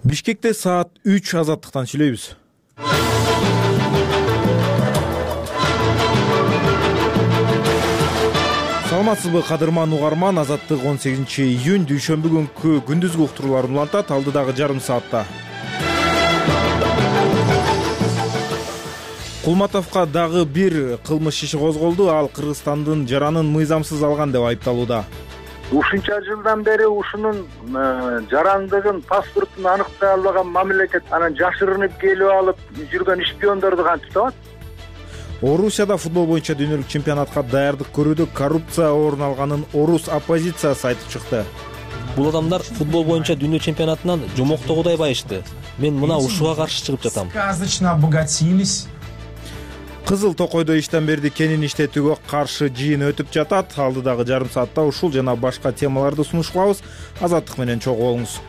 Бишкекте саат 3 азаттыктан сүйлөйбүз. Саламатсызбы кадырман угарман, Азаттык 18-июнь дүйшөмбү күнкү күндүзгү уктурууларын улантат алдыдагы жарым саатта. Кулматовго дагы бир кылмыш иши козголду. Ал Кыргызстандын жаранын мыйзамсыз алган деп айыпталууда. Ушунча жылдан бери ушунун жарандыгын, паспортун аныктай албаган мамлекет анан жашырынып келип алып жүргөн шпиондорду кантип табат? Орусияда футбол боюнча дүйнөлүк чемпионатка даярдык көрүүдө коррупция орун алганын орус оппозициясы айтып чыкты. Бул адамдар футбол боюнча дүйнө чемпионатынан жомоктогудай байышты. Мен мына ушуга каршы чыгып жатам. Сказочно обогатились. Кызыл Токойдо иштен берди кенин иштетүүгө каршы жыйын өтүп жатат. Алдыдагы жарым саатта ушул жана башка темаларды сунуш кылабыз. Азаттык менен чогуу болуңуз.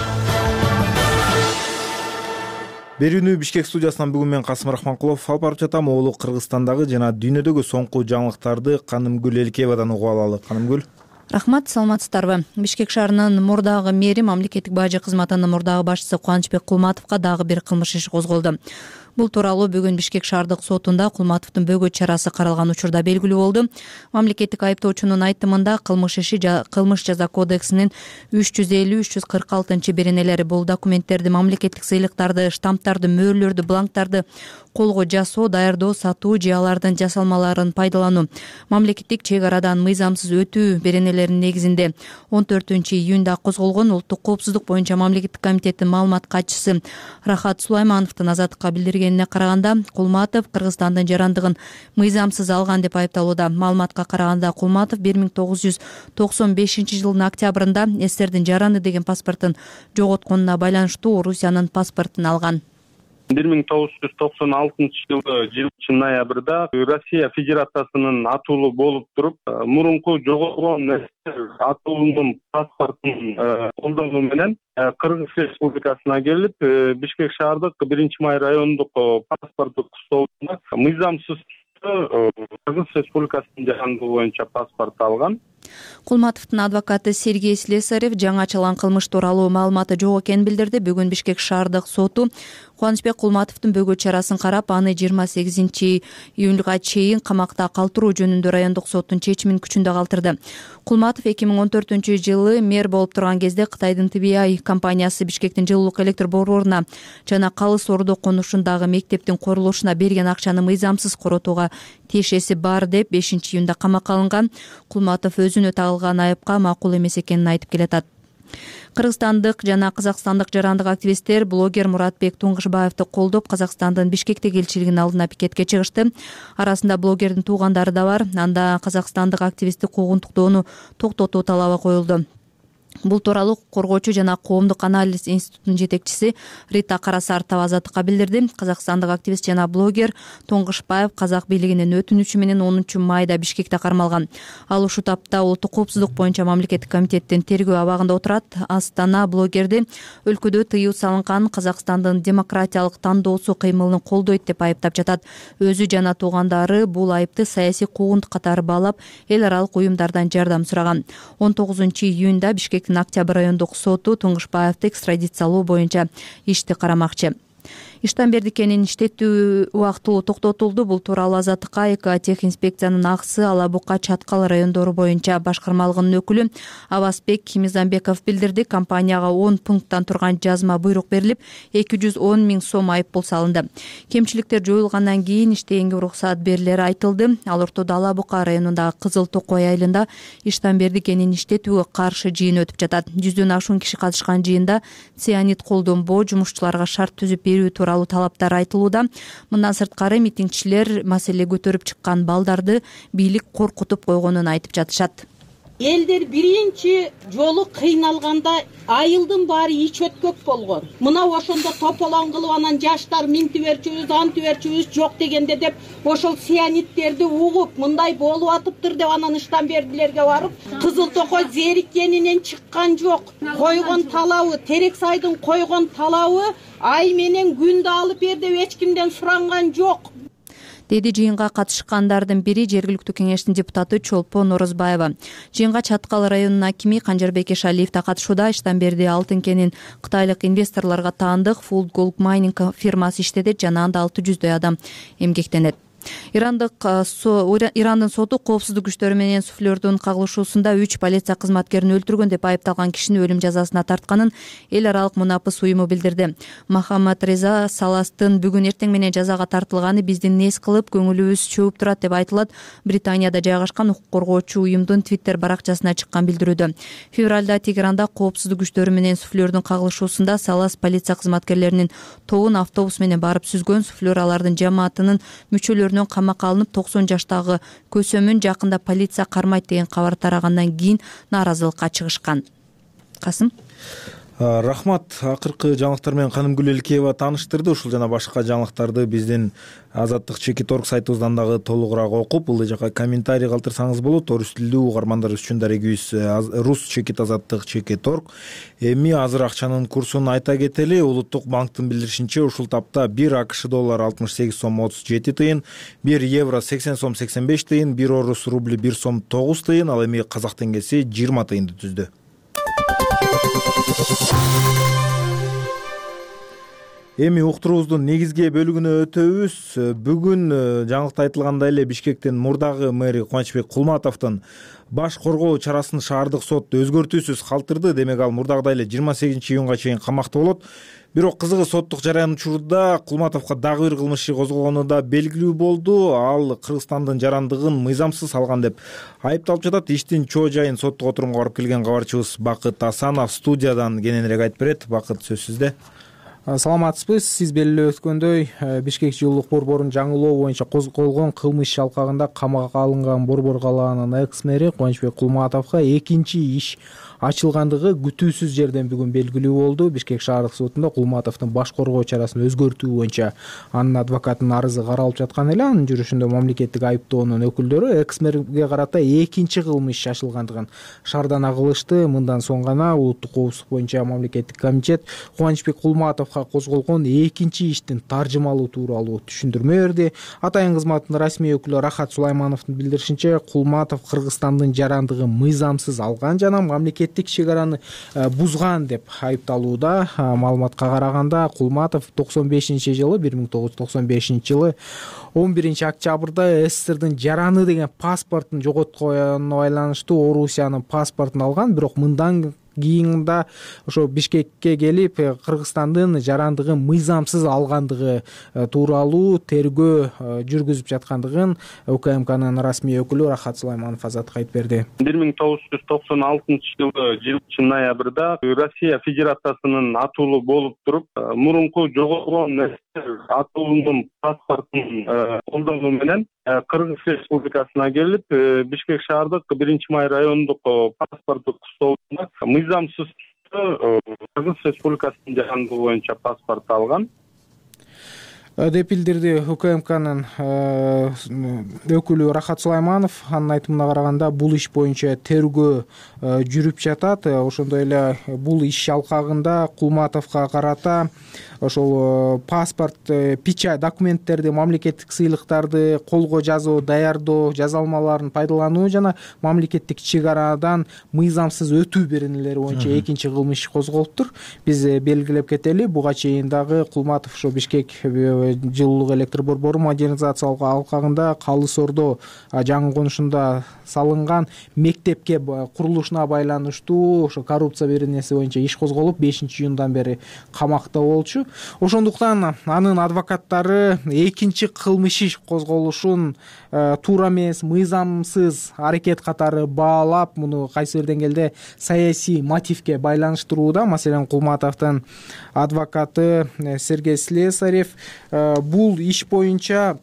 Берүүнү Бишкек студиясынан бүгүн мен Касым Рахманкулов алып барып жатам. Оолу Кыргызстандагы жана дүйнөдөгү соңку жаңылыктарды Канымгүл Элкебадан угуп алалы. Канымгүл. Рахмат, саламатсыздарбы. Бишкек шаарынын мурдагы мэри, мамлекеттик бажы кызматынын мурдагы башчысы Кубанычбек Кулматовго дагы бир кылмыш иши козголду. Бул тууралуу бүгүн Бишкек шаардык сотунда Кулматовдун бөгөт чарасы каралган учурда белгилүү болду. Мамлекеттик айыптоочунун айтымында кылмыш иши кылмыш жаза кодексинин 350-346 беренелери бул документтерди, мамлекеттик сыйлыктарды, штамптарды, мөөрлөрдү, бланктарды колго жасоо, даярдоо, сатуу же алардын жасалмаларын пайдалануу, мамлекеттик чек арадан мыйзамсыз өтүү беренелеринин негизинде 14-июнда козголгон. Улуттук коопсуздук боюнча мамлекеттик комитеттин маалымат катчысы Рахат Сулаймановдун азаттыкка билдиргенине караганда, Кулматов Кыргызстандын жарандыгын мыйзамсыз алган деп айыпталууда. Маалыматка караганда, Кулматов 1995 жылдын октябрында СССРдин жараны деген паспортун жоготконуна байланыштуу Орусиянын паспортун алган. 1996 жылы ноябрда Россия Федерациясынын атуулу болуп туруп, мурунку жоготкон атуулунун паспортун колдонуу менен Кыргыз Республикасына келип, Бишкек шаардык 1-май райондук паспорттук столуна мыйзамсыз Кыргыз Республикасынын жарандыгы боюнча паспорт алган. Кулматовдун адвокаты Сергей Слесарев жаңы ачылган кылмыш тууралуу маалыматы жок экенин билдирди. Бүгүн Бишкек шаардык соту Кубанычбек Кулматовдун бөгөт чарасын карап, аны 28-июнга чейин камакта калтыруу жөнүндө райондук соттун чечимин күчүндө калтырды. Кулматов 2014-жылы мэр болуп турган кезде Кытайдын TBI компаниясы Бишкектин жылуулук электр борборуна жана Калыс Ордо конушундагы мектептин курулушуна берген акчаны мыйзамсыз коротууга тиешеси бар деп 5-июнда камакка алынган. Кулматов өзүнө тагылган айыпка макул эмес экенин айтып келатат. Кыргызстандык жана казакстандык жарандык активисттер блогер Муратбек Туңгушбаевди колдоп, Казакстандын Бишкектеги элчилигинин алдына пикетке чыгышты. Арасында блогердин туугандары да бар. Анда казакстандык активистти куугунтуктоону токтотуу талабы коюлду. Бул тууралуу коргоочу жана коомдук анализ институтунун жетекчиси Рита Карасартова Азаттыкка билдирди. Казакстандык активист жана блогер Туңгушбаев казак бийлигинин өтүнүчү менен 10-майда Бишкекте кармалган. Ал ушул тапта улуттук коопсуздук боюнча мамлекеттик комитеттин тергөө абагында отурат. Астана блогерди өлкөдө тыюу салынган Казакстандын демократиялык тандоосу кыймылын колдойт деп айыптап жатат. Өзү жана туугандары бул айыпты саясий куугунтук катары баалап, эл аралык уюмдардан жардам сураган. 19-июнда Бишкек Октябрь райондук соту Туңгушбаевди экстрадициялоо боюнча ишти карамакчы. Иштен берди кенин иштетүү убактылуу токтотулду. Бул тууралуу Азаттыкка Экотехинспекциянын Аксы, Ала Бука, Чаткал райондору боюнча башкармалыгынын өкүлү Абасбек Кимизамбеков билдирди. Компанияга 10 пункттан турган жазма буйрук берилип, 210 000 сом айыппул салынды. Кемчиликтер жоюлгандан кийин иштегенге уруксат берилери айтылды. Ал ортодо Ала Бука районундагы Кызыл Токой айылында иштен берди кенин иштетүүгө каршы жыйын өтүп жатат. 100дөн ашуун киши катышкан жыйында цианид колдонбоо, жумушчуларга шарт түзүп берүү тууралуу талаптар айтылууда. Мындан сырткары митингчилер маселе көтөрүп чыккан балдарды бийлик коркутуп койгонун айтып жатышат. Элдер биринчи жолу кыйналганда айылдын баары ич өткөк болгон. Мына ошондо тополон кылып анан жаштар минти берчүбүз, анты берчүбүз жок дегенде деп ошол цианидтерди угуп, мындай болуп атыптыр деп анан ыштан бердилерге барып, Кызыл Токой зериккенинен чыккан жок. Койгон талабы, Терек Сайдын койгон талабы ай менен күндө алып бер деп эч кимден суранган жок. деди жыйынга катышкандардын бири жергиликтүү кеңештин депутаты Чолпон Орозбаева. Жыйынга Чаткал районунун акими Канжарбек Эшалиев да катышууда. Иштен берди алтын кенин кытайлык инвесторлорго таандык Full Gold Mining фирмасы иштетет жана анда 600дөй адам эмгектенет. Ирандын соту коопсуздук күчтөрү менен суфлердун кагылышуусунда 3 полиция кызматкерин өлтүргөн деп айыпталган кишини өлүм жазасына тартканын эл аралык мунапыс уюму билдирди. Мохаммад Реза Саластын бүгүн эртең менен жазага тартылганы биздин нес кылып көңүлүбүз чууп турат деп айтылат Британияда жайгашкан укук коргоочу уюмдун Twitter баракчасына чыккан билдирүүдө. Февралда Тегеранда коопсуздук күчтөрү менен суфлердун кагылышуусунда Салас полиция кызматкерлеринин тобун автобус менен барып сүзгөн. Суфлер алардын жамаатынын мүчөлөрү камакка алынып 90 жаштагы көсөмүн жакында полиция кармайт деген кабар тарагандан кийин нааразылыкка чыгышкан. Касым. Рахмат. Акыркы жаңылыктар менен Канымгүл Элкеева тааныштырды. Ушул жана башка жаңылыктарды биздин Азаттык Чекиторг сайтыбыздан дагы толугураак окуп, ылдый жакка комментарий калтырсаңыз болот. Орус тилдүү угармандар үчүн дарегибиз Рус Чекит Азаттык Чекиторг. Эми азыр акчанын курсун айта кетели. Улуттук банктын билдиришинче, ушул тапта 1 АКШ доллары 68 сом 37 тыйын, 1 евро 80 сом 85 тыйын, 1 орус рубли 1 сом 9 тыйын, ал эми казак теңгеси 20 тыйынды түздү. Эми уктуруубуздун негизги бөлүгүнө өтөбүз. Бүгүн жаңылыкта айтылгандай эле Бишкектин мурдагы мэри Кубанычбек Кулматовдун баш коргоо чарасын шаардык сот өзгөртүүсүз калтырды. Демек ал мурдагыдай эле 28-июнга чейин камакта болот. Бирок кызыгы соттук жараян учурда Кулматовго дагы бир кылмыш иши козголгону да белгилүү болду. Ал Кыргызстандын жарандыгын мыйзамсыз алган деп айыпталып жатат. Иштин чоо жайын соттук отурумга барып келген кабарчыбыз Бакыт Асанов студиядан кененирээк айтып берет. Бакыт, сөз сизде. Саламатсызбы. Сиз белгилеп өткөндөй, Бишкек жылуулук борборунун жаңылоо боюнча козголгон кылмыш иши алкагында камакка алынган борбор калаанын экс-мэри Кубанычбек Кулматовго экинчи иш ачылгандыгы күтүүсүз жерден бүгүн белгилүү болду. Бишкек шаардык сотунда Кулматовдун баш коргоо чарасын өзгөртүү боюнча анын адвокатынын арызы каралып жаткан эле. Анын жүрүшүндө мамлекеттик айыптоонун өкүлдөрү экс-мэрге карата экинчи кылмыш иш ачылгандыгын шаардана кылышты. Мындан соң гана улуттук коопсуздук боюнча мамлекеттик комитет Кубанычбек Кулматовго козголгон экинчи иштин таржымалуу тууралуу түшүндүрмө берди. Атайын кызматтын расмий өкүлү Рахат Сулаймановдун билдиришинче, Кулматов Кыргызстандын жарандыгын мыйзамсыз алган жана мамлекеттик чегараны бузган деп айыпталууда. Маалыматка караганда Кулматов 1995-жылы 11-октябрда СССРдин жараны деген паспортун жоготконуна байланыштуу Орусиянын паспортун алган. Бирок мындан кийинде ошо Бишкекке келип Кыргызстандын жарандыгын мыйзамсыз алгандыгы тууралуу тергөө жүргүзүп жаткандыгын УКМКнын расмий өкүлү Рахат Сулайманов Азаттыкка айтып берди. 1996-жылы ноябрда Россия Федерациясынын атуулу болуп туруп, мурунку жогоргон атуулунун паспортун колдонуу менен Кыргыз Республикасына келип, Бишкек шаардык 1-май райондук паспорттук столунда мыйзамсыз Кыргыз Республикасынын жарандыгы боюнча паспорт алган деп билдирди УКМКнын өкүлү Рахат Сулайманов. Анын айтымына караганда, бул иш боюнча тергөө жүрүп жатат. Ошондой эле бул иш алкагында Кулматовго карата ошол паспорт, печать, документтерди, мамлекеттик сыйлыктарды колго жазуу, даярдоо, жазалмаларын пайдалануу жана мамлекеттик чегарадан мыйзамсыз өтүү беренелери боюнча экинчи кылмыш козголуптур. Биз белгилеп кетели, буга чейин дагы Кулматов ошо Бишкек жылуулук электр борбору модернизациялоо алкагында Калыс Ордо жаңы конушунда салынган мектепке курулушуна байланыштуу ошо коррупция беренеси боюнча иш козголуп 5-июндан бери камакта болчу. Ошондуктан анын адвокаттары экинчи кылмыш иш козголушун туура эмес, мыйзамсыз аракет катары баалап, муну кайсы бир деңгээлде саясий мотивге байланыштырууда. Маселен, Кулматовдун адвокаты Сергей Слесарев бул иш боюнча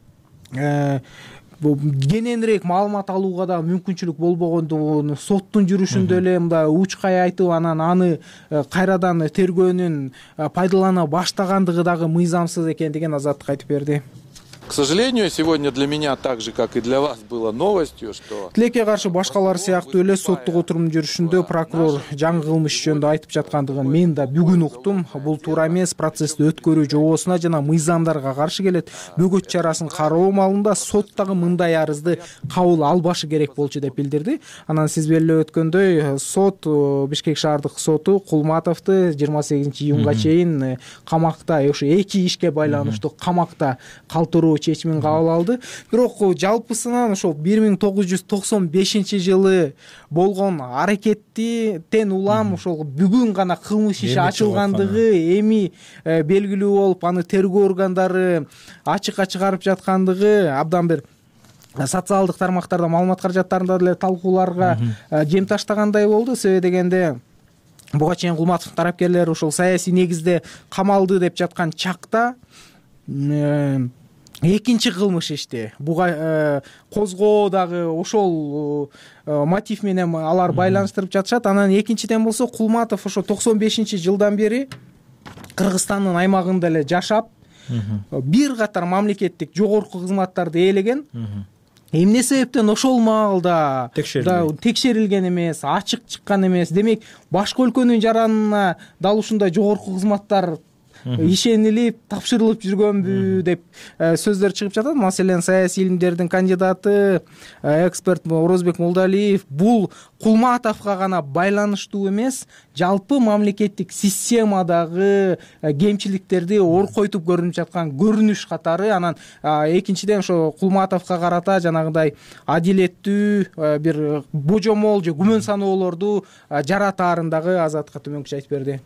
кененирээк маалымат алууга да мүмкүнчүлүк болбогондугун соттун жүрүшүндө эле мындай учкай айтып, анан аны кайрадан тергөөнүн пайдалана баштагандыгы дагы мыйзамсыз экендигин Азаттык айтып берди. К сожалению, сегодня для меня так же, как и для вас, было новостью, что Тилекке каршы башкалар сыяктуу эле соттук отурумдун жүрүшүндө прокурор жаңы кылмыш жөнүндө айтып жаткандыгын мен да бүгүн уктум. Бул туура эмес, процессти өткөрүү жобосуна жана мыйзамдарга каршы келет. Бөгөт чарасын кароо маалында сот дагы мындай арызды кабыл албашы керек болчу деп билдирди. Анан сиз белгилеп өткөндөй, сот Бишкек шаардык соту Кулматовду 28-июнга чейин камакта, ошо эки ишке байланыштуу камакта калтыруу чечимин кабыл алды. Бирок жалпысынан ошол 1995-жылы болгон аракеттен улам ошол бүгүн гана кылмыш иши ачылгандыгы эми белгилүү болуп, аны тергөө органдары ачыкка чыгарып жаткандыгы абдан бир социалдык тармактарда маалымат каражаттарында деле талкууларга жем таштагандай болду. Себеби дегенде буга чейин Кулматов тарапкерлери ошол саясий негизде камалды деп жаткан чакта экинчи кылмыш ишти буга козгоо дагы ошол мотив менен алар байланыштырып жатышат. Анан экинчиден болсо Кулматов ошо 95-жылдан бери Кыргызстандын аймагында эле жашап, бир катар мамлекеттик жогорку кызматтарды ээлеген. Эмне себептен ошол маалда текшерилген эмес, ачык чыккан эмес. Демек, башка өлкөнүн жаранына дал ушундай жогорку кызматтар ишенилип, тапшырылып жүргөнбү деп сөздөр чыгып жатат. Маселен, саясий илимдердин кандидаты, эксперт Орозбек Молдалиев бул Кулматовго гана байланыштуу эмес, жалпы мамлекеттик системадагы кемчиликтерди оркойтуп көрүнүп жаткан көрүнүш катары. Анан экинчиден ошо Кулматовго карата жанагындай адилеттүү бир божомол же күмөн саноолорду жаратаарын дагы Азатка төмөнкүчө айтып берди.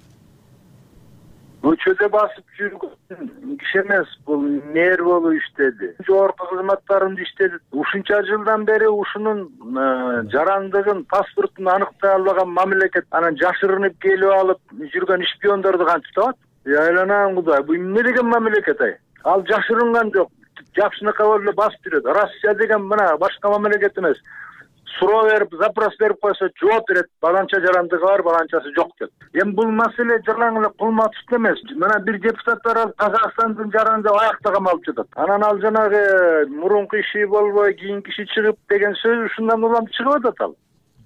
Көчөдө басып жүргөн киши эмес, бул мэр болуп иштеди. Жогорку кызматтарында иштеди. Ушунча жылдан бери ушунун жарандыгын, паспортун аныктай албаган мамлекет анан жашырынып келип алып жүргөн шпиондорду кантип табат? Айланам Кудай, бул эмне деген мамлекет ай? Ал жашырынган жок. Жакшынакай болуп эле басып жүрөт. Россия деген мына башка мамлекет эмес. Суроо берип, запрос берип койсо жооп берет. Баланча жарандыгы бар, баланчасы жок деп. Эми бул маселе жалаң эле Кулматов эмес. Мына бир депутаттар алып Казакстандын жаранды аякта камалып жатат. Анан ал жанагы мурунку иши болбой, кийинки иши чыгып деген сөз ушундан улам чыгып атат ал.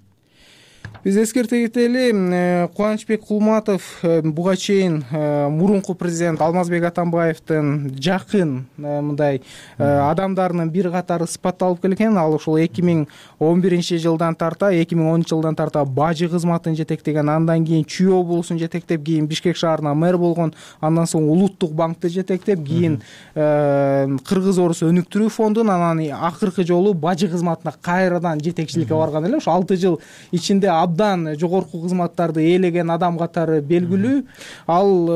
Биз эскерте кетели, Кубанычбек Кулматов буга чейин мурунку президент Алмазбек Атамбаевдин жакын мындай адамдарынын бир катары сыпатталып келген. Ал ошол 2011-жылдан тарта, 2010-жылдан тарта бажы кызматын жетектеген, андан кийин Чүй облусун жетектеп, кийин Бишкек шаарына мэр болгон, андан соң Улуттук банкты жетектеп, кийин Кыргыз-Орус өнүктүрүү фондун, анан акыркы жолу бажы кызматына кайрадан жетекчиликке барган эле. Ошо 6 жыл ичинде абдан жогорку кызматтарды ээлеген адам катары белгилүү. Ал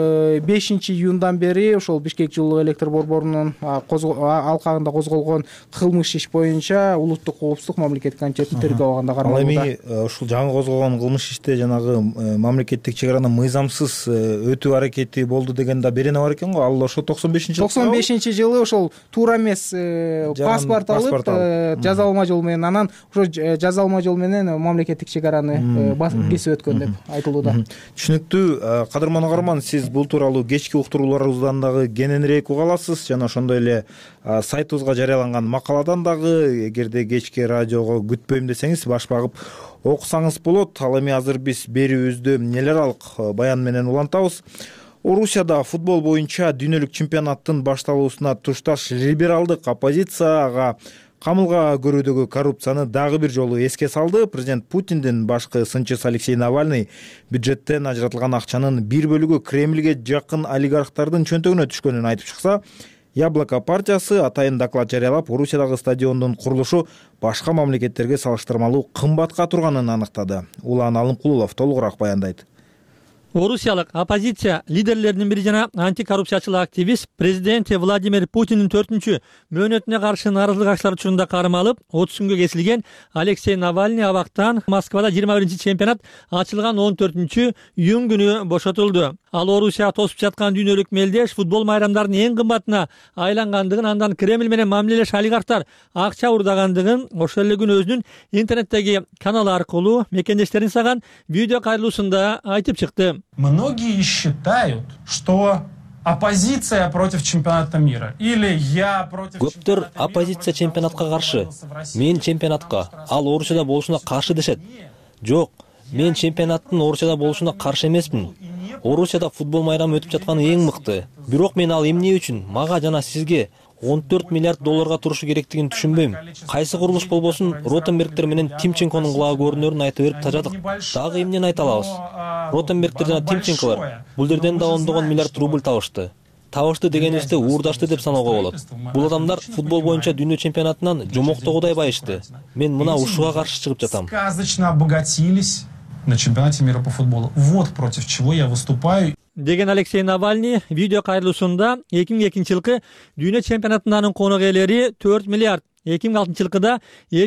5-июндан бери ошол Бишкек жылуу электр борборунун алкагында козголгон кылмыш иш боюнча улуттук коопсуздук мамлекеттик комитетин тергөө абагында кармалууда. Ал эми ушул жаңы козголгон кылмыш иште жанагы мамлекеттик чек араны мыйзамсыз өтүү аракети болду деген да берене бар экен го. Ал ошо 95-жылы ошол туура эмес паспорт алып жазалма жол менен, анан ошо жазалма жол менен мамлекеттик чек араны кесип өткөн деп айтылууда. Түшүнүктүү. Кадырман Агарман, сиз бул тууралуу кечки уктурууларыбыздан дагы кененирээк уга аласыз жана ошондой эле сайтыбызга жарыяланган макаладан дагы, эгерде кечки радиого күтпөйм десеңиз, баш багып окусаңыз болот. Ал эми азыр биз берүүбүздү нелералык баян менен улантабыз. Орусияда футбол боюнча дүйнөлүк чемпионаттын башталуусуна тушташ либералдык оппозиция ага камылга көрүүдөгү коррупцияны дагы бир жолу эске салды. Президент Путиндин башкы сынчысы Алексей Навальный бюджеттен ажыратылган акчанын бир бөлүгү Кремльге жакын олигархтардын чөнтөгүнө түшкөнүн айтып чыкса, Яблоко партиясы атайын доклад жарыялап, Орусиядагы стадиондун курулушу башка мамлекеттерге салыштырмалуу кымбатка турганын аныктады. Улан Алымкулов толугураак баяндайт. Орусиялык оппозиция лидерлеринин бири жана антикоррупциячыл активист президент Владимир Путиндин 4-чү мөөнөтүнө каршы нааразылык акчалар учурунда кармалып, 30 күнгө кесилген Алексей Навальный абактан Москвада 21-чи чемпионат ачылган 14-июнь күнү бошотулду. Ал Орусия тосуп жаткан дүйнөлүк мелдеш футбол майрамдарынын эң кымбатына айлангандыгын, андан Кремль менен мамилелеш олигархтар акча урдагандыгын ошол эле күнү өзүнүн интернеттеги каналы аркылуу мекендештерин саган видео кайрылуусунда айтып чыкты. Многие считают, что оппозиция против чемпионата мира или я против Көптөр оппозиция чемпионатка каршы, мен чемпионатка, ал Орусияда болушуна каршы дешет. Жок, мен чемпионаттын Орусияда болушуна каршы эмесмин. Орусияда футбол майрамы өтүп жатканы эң мыкты. Бирок мен ал эмне үчүн мага жана сизге 14 миллиард долларга турушу керектигин түшүнбөйм. Кайсы курулуш болбосун, Ротенбергтер менен Тимченконун кулагы көрүнөрүн айтып берип тажадык. Дагы эмнени айта алабыз? Ротенбергтер жана Тимченколор бул жерден да ондогон миллиард рубль табышты. Табышты дегенибизде уурдашты деп саноого болот. Бул адамдар футбол боюнча дүйнө чемпионатынан жомоктогудай байышты. Мен мына ушуга каршы чыгып жатам. Сказочно обогатились на чемпионате мира по футболу. Вот против чего я выступаю. Деген Алексей Навальный видео кайрылуусунда 2002-жылкы дүйнө чемпионатынын конок ээлери 4 миллиард, 2006-жылкыда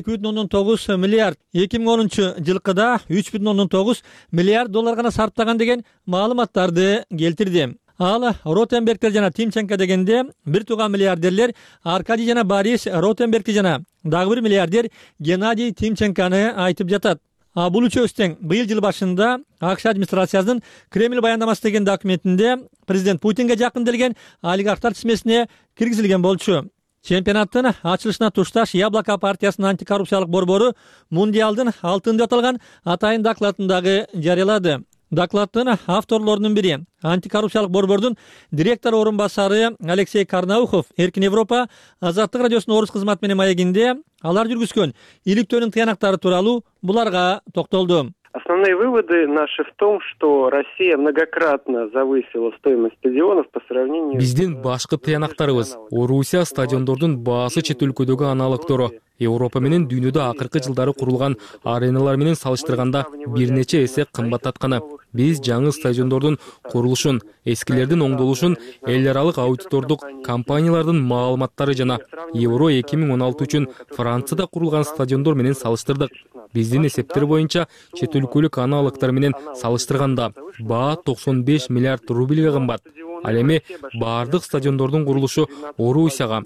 2,9 миллиард, 2010-жылкыда 3,9 миллиард доллар гана сарптаган деген маалыматтарды келтирди. Ал Ротенбергтер жана Тимченко дегенде бир тууган миллиардерлер Аркадий жана Борис Ротенбергти жана дагы бир миллиардер Геннадий Тимченконы айтып жатат. Бул үчөөсү быйыл жыл башында АКШ администрациясынын Кремль баяндамасы деген документинде президент Путинге жакын делген олигархтар тизмесине киргизилген болчу. Чемпионаттын ачылышына тушташ Яблоко партиясынын антикоррупциялык борбору Мундиалдын алтын деп аталган атайын докладын дагы жарыялады. Докладтын авторлорунун бири антикоррупциялык борбордун директор орун басары Алексей Карнаухов Эркин Европа Азаттык радиосунун орус кызматы менен маегинде алар жүргүзгөн иликтөөнүн тыянактары тууралуу буларга токтолду. Основные выводы наши в том, что Россия многократно завысила стоимость стадионов по сравнению. Биздин башкы тыянактарыбыз Орусия стадиондордун баасы чет өлкөдөгү аналогтору. Европа менен дүйнөдө акыркы жылдары курулган ареналар менен салыштырганда бир нече эсе кымбаттатканы. Биз жаңы стадиондордун курулушун, эскилердин оңдолушун эл аралык аудитордук компаниялардын маалыматтары жана Евро 2016 үчүн Францияда курулган стадиондор менен салыштырдык. Биздин эсептер боюнча чет өлкөлүк аналогтор менен салыштырганда баа 95 миллиард рубльге кымбат. Ал эми баардык стадиондордун курулушу Орусияга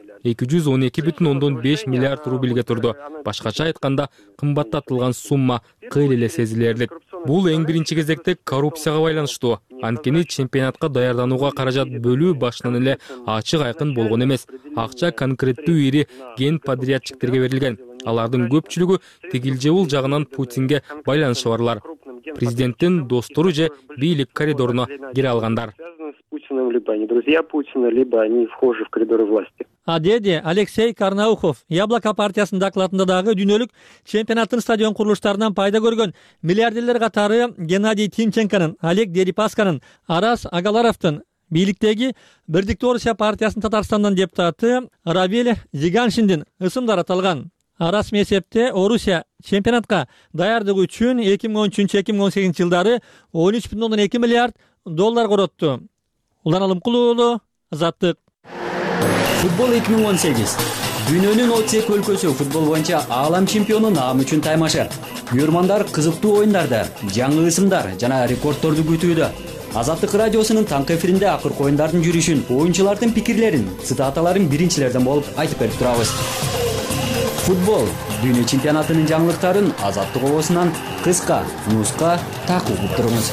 212,5 миллиард рубльге турду. Башкача айтканда, кымбаттатылган сумма кыйла эле сезилерлик. Бул эң биринчи кезекте коррупцияга байланыштуу. Анткени чемпионатка даярданууга каражат бөлүү башынан эле ачык айкын болгон эмес. Акча конкреттүү ири ген подрядчиктерге берилген. Алардын көпчүлүгү тигил-жебул жагынан Путинге байланышы барлар. Президенттин достору же бийлик коридоруна кире алгандар. Либо они друзья Путина, либо они вхожи в коридоры власти. Деди Алексей Карнаухов Яблоко партиясынын докладында дагы дүйнөлүк чемпионаттын стадион курулуштарынан пайда көргөн миллиардерлер катары Геннадий Тимченконун, Олег Дерипасканын, Арас Агаларовдун, бийликтеги Бирдиктүү Орусия партиясынын Татарстандан депутаты Равиль Зиганшиндин ысымдары аталган. Расмий эсепте Орусия чемпионатка даярдык үчүн 2013-2018 жылдары 13,2 миллиард доллар коротту. Улан Алымкулуу уулу, Азаттык. Футбол 2018. Дүйнөнүн 32 өлкөсү футбол боюнча аалам чемпиону наам үчүн таймашар. Көрмандар кызыктуу оюндарда, жаңы ысымдар жана рекордторду күтүүдө. Азаттык радиосунун таңкы эфиринде акыркы оюндардын жүрүшүн, оюнчулардын пикирлерин, цитаталарын биринчилерден болуп айтып берип турабыз. Футбол дүйнө чемпионатынын жаңылыктарын Азаттык обосунан кыска, нуска такып туруңуз.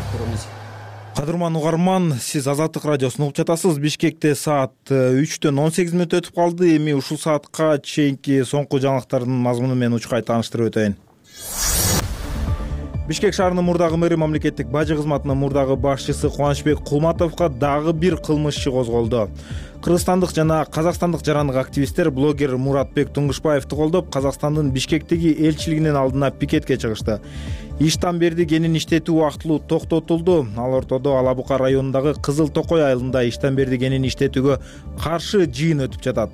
Кадырман угарман, сиз Азаттык радиосун угуп жатасыз. Бишкекте саат 3-төн 18 мүнөт өтүп калды. Эми ушул саатка чейинки соңку жаңылыктардын мазмуну менен учкай тааныштырып өтөйүн. Бишкек шаарынын мурдагы мэри мамлекеттик бажы кызматынын мурдагы башчысы Кубанычбек Кулматовго дагы бир кылмыш иши козголду. Кыргызстандык жана казакстандык жарандык активисттер блогер Муратбек Туңгушбаевди колдоп, Казакстандын Бишкектеги элчилигинин алдына пикетке чыгышты. Иштан берди кенин иштетүү убактылуу токтотулду. Ал ортодо Ала Бука районундагы Кызыл Токой айылында иштан берди кенин иштетүүгө каршы жыйын өтүп жатат.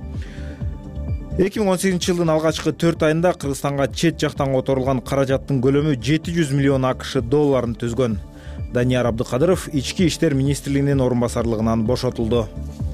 2018-жылдын алгачкы 4 айында Кыргызстанга чет жактан которулган каражаттын көлөмү 700 миллион АКШ долларын түзгөн. Данияр Абдыкадыров Ички иштер министрлигинин орун басарлыгынан бошотулду.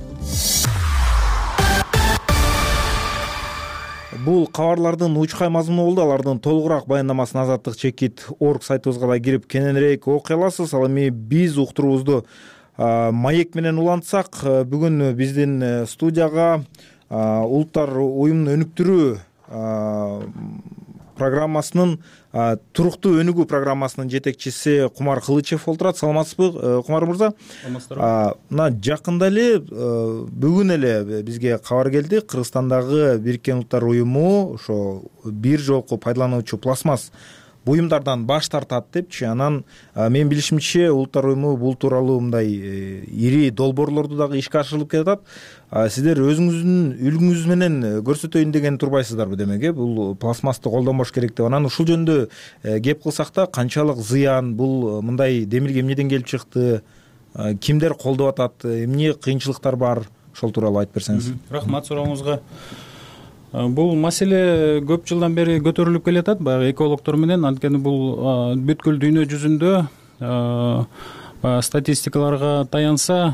Бул кабарлардын учкай мазмуну болду. Алардын толугураак баяндамасын Азаттык.org сайтыбызга да кирип кененирээк окуй аласыз. Ал эми биз уктуруубузду маек менен улантсак, бүгүн биздин студияга Улуттар уюмун өнүктүрүү программасынын туруктуу өнүгүү программасынын жетекчиси Кумар Кылычев олтурат. Саламатсызбы, Кумар мырза? Мына жакында эле бүгүн эле бизге кабар келди, Кыргызстандагы Бириккен Улуттар уюму ошо бир жолку пайдалануучу пластмасс буюмдардан баш тартат депчи. Анан менин билишимче Улуттар уюму бул тууралуу мындай ири долбоорлорду дагы ишке ашырылып келатат. Сиздер өзүңүздүн үлгүңүз менен көрсөтөйүн деген турбайсыздарбы демек? Бул пластмассты колдонбош керек деп. Анан ушул жөнүндө кеп кылсак да, канчалык зыян, бул мындай демилге эмнеден келип чыкты, кимдер колдоп атат, эмне кыйынчылыктар бар, ошол тууралуу айтып берсеңиз. Рахмат сурооңузга. Бул маселе көп жылдан бери көтөрүлүп келатат баягы экологдор менен. Анткени бул бүткүл дүйнө жүзүндө статистикаларга таянса,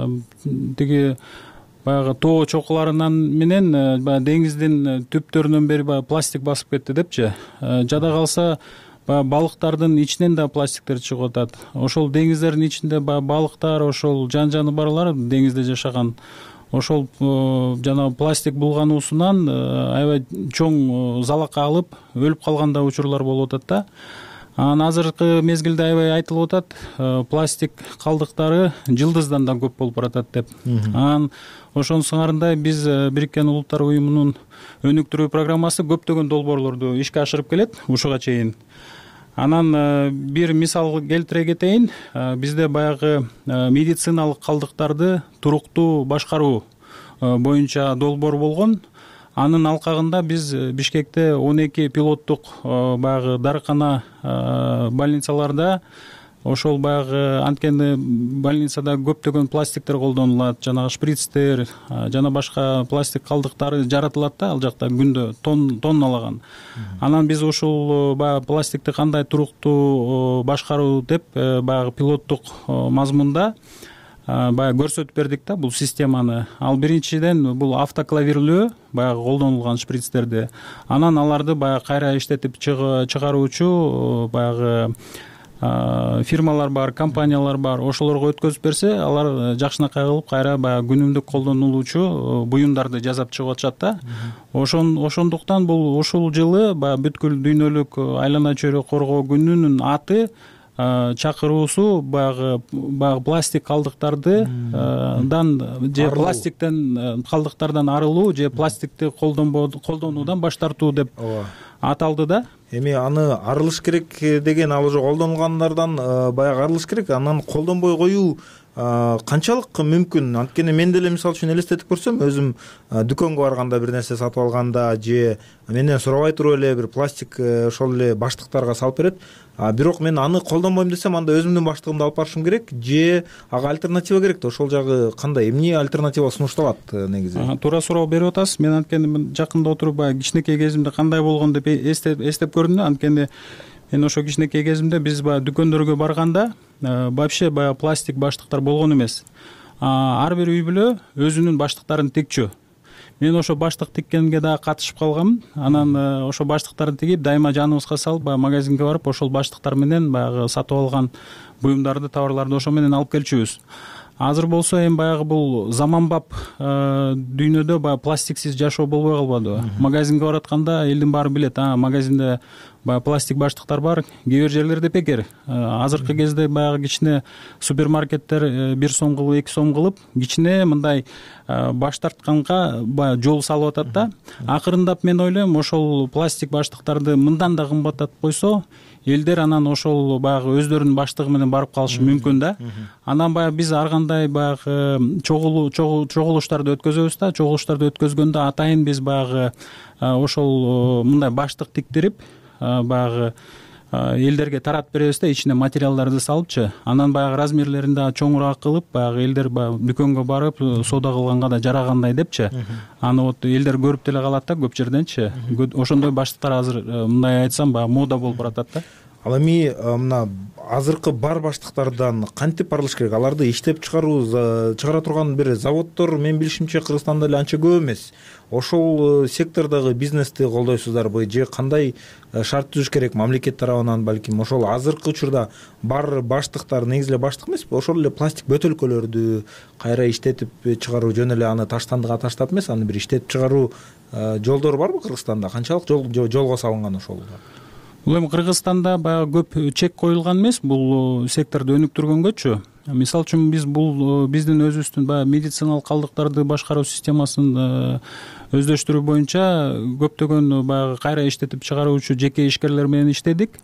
тиги баягы тоо чокуларынан менен деңиздин түптөрүнөн бери пластик басып кетти депчи. Жада калса балыктардын ичинен да пластиктер чыгып атат. Ошол деңиздердин ичинде балыктар, ошол жан-жаны барлар деңизде жашаган, ошол жанагы пластик булгануусунан аябай чоң залакка алып өлүп калган да учурлар болуп атат да. Анан азыркы мезгилде аябай айтылып атат, пластик калдыктары жылдыздан да көп болуп баратат деп. Анан ошонун сыңарындай биз Бириккен Улуттар уюмунун өнүктүрүү программасы көптөгөн долбоорлорду ишке ашырып келет ушуга чейин. Анан бир мисал келтире кетейин. Бизде баягы медициналык калдыктарды туруктуу башкаруу боюнча долбоор болгон. Анын алкагында биз Бишкекте 12 пилоттук баягы дарыкана больницаларда, ошол баягы анткени больницада көптөгөн пластиктер колдонулат, жанагы шприцтер жана башка пластик калдыктары жаратылат да, ал жакта күндө тонналаган. Анан биз ушул баягы пластикти кандай туруктуу башкаруу деп баягы пилоттук мазмунда баягы көрсөтүп бердик да бул системаны. Ал биринчиден бул автоклавирлөө баягы колдонулган шприцтерди. Анан аларды баягы кайра иштетип чыгаруучу баягы фирмалар бар, компаниялар бар. Ошолорго өткөзүп берсе, алар жакшынакай кылып кайра баягы күнүмдүк колдонулуучу буюмдарды жасап чыгып атышат да. Ошондуктан бул ушул жылы баягы бүткүл дүйнөлүк айлана чөйрө коргоо күнүнүн аты чакыруусу баягы пластик калдыктардан же пластиктен калдыктардан арылуу же пластикти колдонуудан баш тартуу деп аталды да. Эми аны арылыш керек деген, ал уже колдонулгандардан баягы арылыш керек. Анан колдонбой коюу канчалык мүмкүн? Анткени мен деле мисалы үчүн элестетип көрсөм, өзүм дүкөнгө барганда бир нерсе сатып алганда же менден сурабай туруп эле бир пластик ошол эле баштыктарга салып берет. Бирок мен аны колдонбойм десем, анда өзүмдүн баштыгымды алып барышым керек же ага альтернатива керек да? Ошол жагы кандай, эмне альтернатива сунушталат негизи? Туура суроо берип атасыз. Мен анткени жакында отуруп кичинекей кезимде кандай болгон деп эстеп көрдүм. Анткени мен ошо кичинекей кезимде биз дүкөндөргө барганда вообще пластик баштыктар болгон эмес. Ар бир үй бүлө өзүнүн баштыктарын тикчү. Мен ошо баштык тиккенге дагы катышып калгам. Анан ошо баштыктарды тигип дайыма жаныбызга салып магазинге барып ошол баштыктар менен баягы сатып алган буюмдарды, товарларды ошо менен алып келчүбүз. Азыр болсо эми баягы бул заманбап дүйнөдө пластиксиз жашоо болбой калбады. Магазинге баратканда элдин баары билет, магазинде пластик баштыктар бар. Кээ бир жерлерде бекер. Азыркы кезде баягы кичине супермаркеттер 1 сом кылып, 2 сом кылып кичине мындай баш тартканга жол салып атат да. Акырындап мен ойлойм, ошол пластик баштыктарды мындан да кымбаттатып койсо, элдер анан ошол баягы өздөрүнүн баштыгы менен барып калышы мүмкүн да. Анан баягы биз ар кандай баягы чогулуштарды өткөзөбүз да. Чогулуштарды өткөзгөндө атайын биз баягы ошол мындай баштык тиктирип баягы элдерге таратып беребиз да, ичине материалдарды салыпчы. Анан баягы размерлерин да чоңураак кылып, баягы элдер дүкөнгө барып соода кылганга да жарагандай депчи. Аны вот элдер көрүп деле калат да көп жерденчи. Ошондой баштыктар азыр мындай айтсам мода болуп баратат да. Ал эми мына азыркы бар баштыктардан кантип арылыш керек? Аларды иштеп чыгара турган бир заводдор менин билишимче Кыргызстанда эле анча көп эмес. Ошол сектордогу бизнести колдойсуздарбы же кандай шарт түзүш керек мамлекет тарабынан? Балким ошол азыркы учурда бар баштыктар негизи эле баштык эмеспи? Ошол эле пластик бөтөлкөлөрдү кайра иштетип чыгаруу, жөн эле аны таштандыга таштап эмес, аны бир иштетип чыгаруу жолдору барбы Кыргызстанда? Канчалык жолго салынган ошол? Бул эми Кыргызстанда баягы көп чек коюлган эмес бул секторду өнүктүргөнгөчү. Мисалы үчүн биздин өзүбүздүн баягы медициналык калдыктарды башкаруу системасын өздөштүрүү боюнча көптөгөн баягы кайра иштетип чыгаруучу жеке ишкерлер менен иштедик.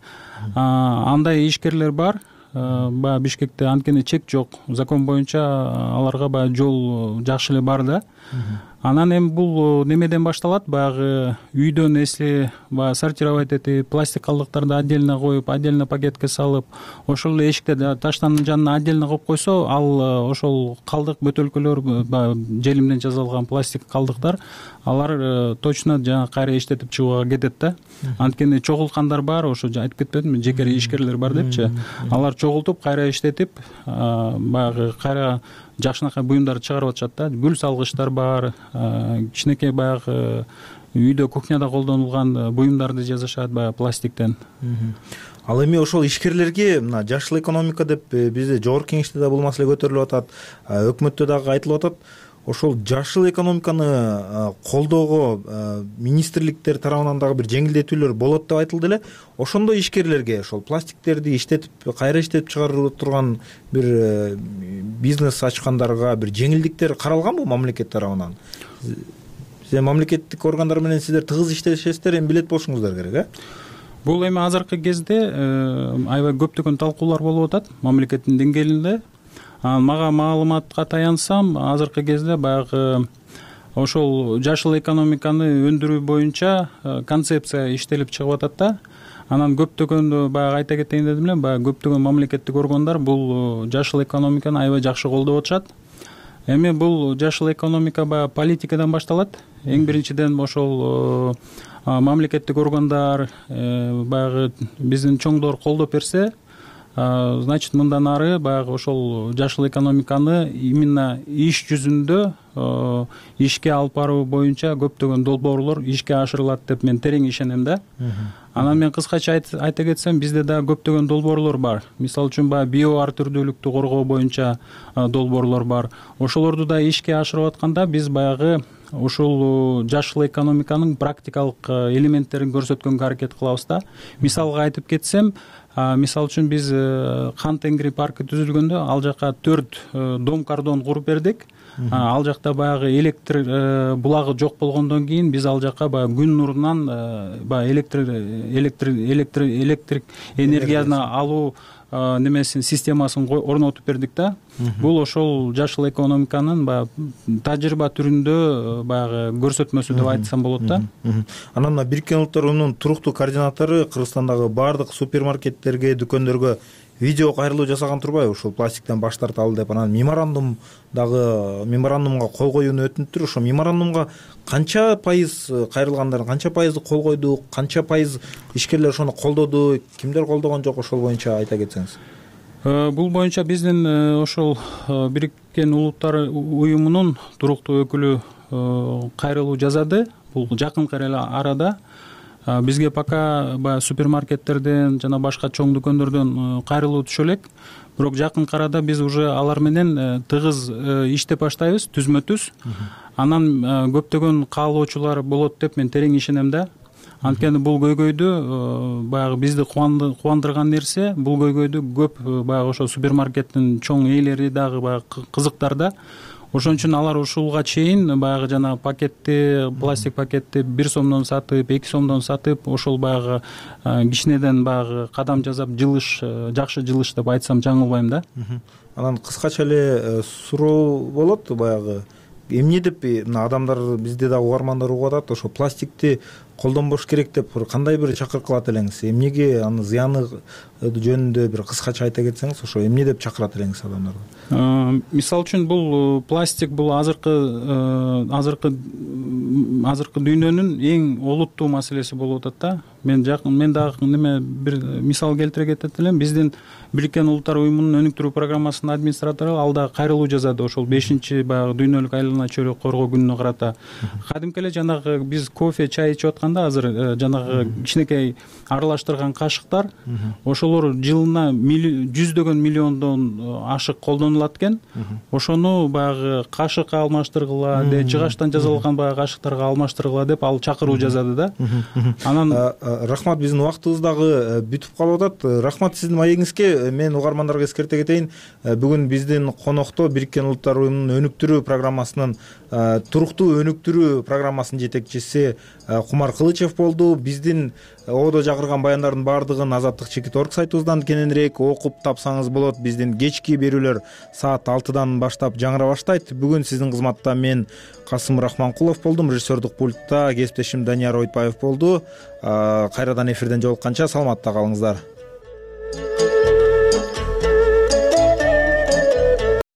Андай ишкерлер бар баягы Бишкекте, анткени чек жок. Закон боюнча аларга баягы жол жакшы эле бар да. Анан эми бул немеден башталат, баягы үйдөн эсли баягы сортировать этип, пластик калдыктарды отдельно коюп, отдельно пакетке салып, ошол эле эшикте таштандын жанына отдельно коюп койсо, ал ошол калдык бөтөлкөлөр, баягы желимден жасалган пластик калдыктар, алар точно жаңа кайра иштетип чыгууга кетет да. Анткени чогулткандар бар, ошо айтып кетпедимби, жеке ишкерлер бар депчи. Алар чогултуп, кайра иштетип, баягы кайра жакшынакай буюмдарды чыгарып атышат да. Гүл салгычтар бар, кичинекей баягы үйдө кухняда колдонулган буюмдарды жасашат баягы пластиктен. Ал эми ошол ишкерлерге мына жашыл экономика деп бизде жогорку кеңеште да бул маселе көтөрүлүп атат, өкмөттө дагы айтылып атат. Ошол жашыл экономиканы колдоого министрликтер тарабынан дагы бир жеңилдетүүлөр болот деп айтылды эле. Ошондо ишкерлерге ошол пластиктерди иштетип, кайра иштетип чыгарып турган бир бизнес ачкандарга бир жеңилдиктер каралганбы мамлекет тарабынан? Сиз мамлекеттик органдар менен сиздер тыгыз иштешесиздер, эми билет болушуңуздар керек, Бул эми азыркы кезде аябай көптөгөн талкуулар болуп атат мамлекеттин деңгээлинде. Мага маалыматка таянсам, азыркы кезде баягы ошол жашыл экономиканы өндүрүү боюнча концепция иштелип чыгып атат да. Анан көптөгөн баягы айта кетейин дедим эле, баягы көптөгөн мамлекеттик органдар бул жашыл экономиканы аябай жакшы колдоп атышат. Эми бул жашыл экономика баягы политикадан башталат. Эң биринчиден ошол мамлекеттик органдар баягы биздин чоңдор колдоп берсе, значит, мындан ары баягы ошол жашыл экономиканы именно иш жүзүндө ишке алып баруу боюнча көптөгөн долбоорлор ишке ашырылат деп мен терең ишенем да. Анан мен кыскача айта кетсем, бизде да көптөгөн долбоорлор бар. Мисалы үчүн баягы био ар түрдүүлүктү коргоо боюнча долбоорлор бар. Ошолорду да ишке ашырып атканда биз баягы ушул жашыл экономиканын практикалык элементтерин көрсөткөнгө аракет кылабыз да. Мисалга айтып кетсем, мисалы үчүн биз Кан Тенгри паркы түзүлгөндө ал жака 4 дом кордон куруп бердик. Ал жакта баягы электр булагы жок болгондон кийин биз ал жака баягы күн нурунан баягы электрик энергияны алуу немесин системасын орнотуп бердик да. Бул ошол жашыл экономиканын баягы тажрыйба түрүндө баягы көрсөтмөсү деп айтсам болот да. Анан мына Бириккен Улуттар Уюмунун туруктуу координатору Кыргызстандагы баардык супермаркеттерге, дүкөндөргө видео кайрылуу жасаган турбайбы ушул пластиктен баш тарталы деп? Анан меморандумга кол коюуну өтүнүптүр. Ошо меморандумга канча пайыз кайрылгандарын, канча пайызды кол койду, канча пайыз ишкерлер ошону колдоду, кимдер колдогон жок, ошол боюнча айта кетсеңиз. Бул боюнча биздин ошол Бириккен Улуттар Уюмунун туруктуу өкүлү кайрылуу жасады. Бул жакынкы эле арада. Бизге пока баягы супермаркеттерден жана башка чоң дүкөндөрдөн кайрылуу түшө элек. Бирок жакынкы арада биз уже алар менен тыгыз иштеп баштайбыз, түзмө-түз. Анан көптөгөн каалоочулар болот деп мен терең ишенем да. Анткени бул көйгөйдү баягы бизди кубандырган нерсе, бул көйгөйдү көп баягы ошо супермаркеттин чоң ээлери дагы баягы кызыктар да. Ошон үчүн алар ушулга чейин баягы жана пакетти, пластик пакетти 1 сомдон сатып, 2 сомдон сатып, ошол баягы кичинеден баягы кадам жасап жылыш, жакшы жылыш деп айтсам жаңылбайм да. Анан кыскача эле суроо болот, баягы эмне деп мына адамдар, бизде дагы угармандар угуп атат, ошо пластикти колдонбош керек деп кандай бир чакырык кылат элеңиз? Эмнеге аны зыяны жөнүндө бир кыскача айта кетсеңиз, ошо эмне деп чакырат элеңиз адамдарды? Мисалы үчүн бул пластик бул азыркы дүйнөнүн эң олуттуу маселеси болуп атат да. мен дагы неме бир мисал келтире кетет элем. Биздин Бириккен Улуттар уюмунун өнүктүрүү программасынын администратору ал да кайрылуу жазады ошол 5 баягы дүйнөлүк айлана чөйрө коргоо күнүнө карата. Кадимки эле жанагы биз кофе, чай ичип атканда азыр жанагы кичинекей аралаштырган кашыктар ошолор жылына жүздөгөн миллиондон ашык колдонулат экен. Ошону баягы кашыкка алмаштыргыла, жыгачтан жасалган баягы кашыктарга алмаштыргыла деп ал чакыруу жазады да. Анан рахмат, биздин убактыбыз дагы бүтүп калып атат. Рахмат сиздин маегиңизге. Мен угармандарга эскерте кетейин. Бүгүн биздин конокто Бириккен Улуттар уюмунун өнүктүрүү программасынын туруктуу өнүктүрүү программасынын жетекчиси Кумар Кылычев болду. Биздин одо жакырган баяндардын баардыгын Азаттык.org сайтыбыздан кененирээк окуп тапсаңыз болот. Биздин кечки берүүлөр саат 6-дан баштап жаңыра баштайт. Бүгүн сиздин кызматта мен Касым Рахманкулов болдум. Режиссердук пультта кесиптешим Данияр Ойтбаев болду. Кайрадан эфирден жолукканча саламатта калыңыздар.